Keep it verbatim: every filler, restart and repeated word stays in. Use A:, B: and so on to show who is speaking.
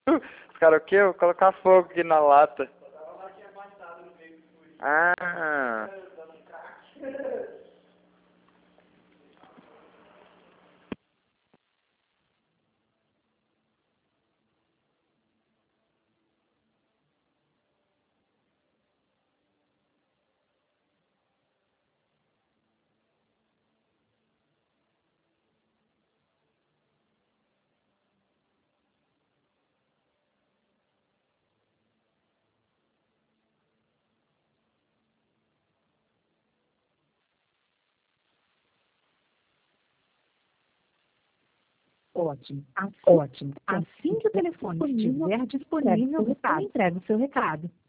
A: Os caras o quê? Eu vou colocar fogo aqui na lata. Ah.
B: Ótimo, assim,
C: Ótimo.
B: assim que o telefone estiver disponível, eu entrego o seu recado.